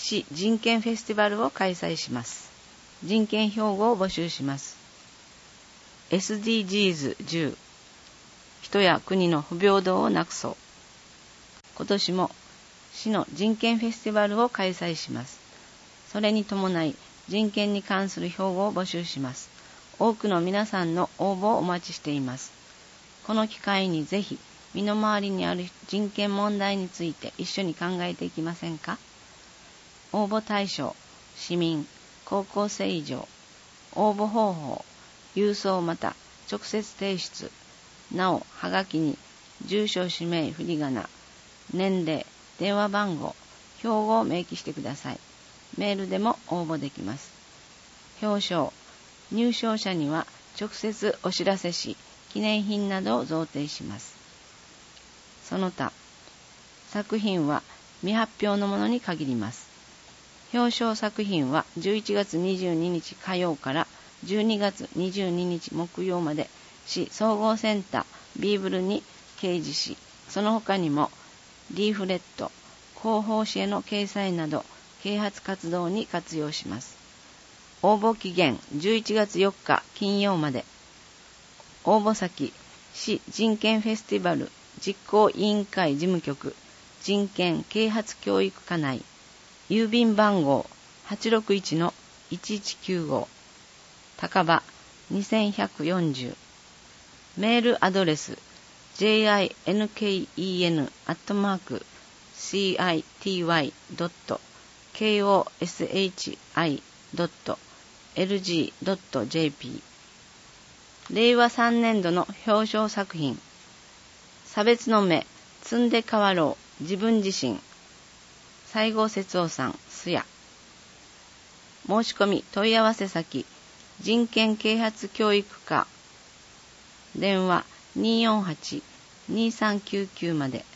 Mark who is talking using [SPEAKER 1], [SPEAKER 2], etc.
[SPEAKER 1] 市人権フェスティバルを開催します。人権標語を募集します。SDGs10 人や国の不平等をなくそう。今年も市の人権フェスティバルを開催します。それに伴い人権に関する標語を募集します。多くの皆さんの応募をお待ちしています。この機会にぜひ身の回りにある人権問題について一緒に考えていきませんか？応募対象、市民、高校生以上。応募方法、郵送また直接提出。なお、はがきに住所、氏名、振り仮名、年齢、電話番号、標語を明記してください。メールでも応募できます。表彰、入賞者には直接お知らせし、記念品などを贈呈します。その他、作品は未発表のものに限ります。表彰作品は11月22日火曜から12月22日木曜まで市総合センタービーブルに掲示し、その他にもリーフレット、広報誌への掲載など啓発活動に活用します。応募期限11月4日金曜まで。応募先、市人権フェスティバル実行委員会事務局人権啓発教育課内、郵便番号 861-1195 高場2140、メールアドレス jinken@city.koshi.lg.jp。 令和3年度の表彰作品、差別の目、積んで変わろう、自分自身、西郷節夫さん、すや。申し込み問い合わせ先、人権啓発教育課、電話248-2399まで。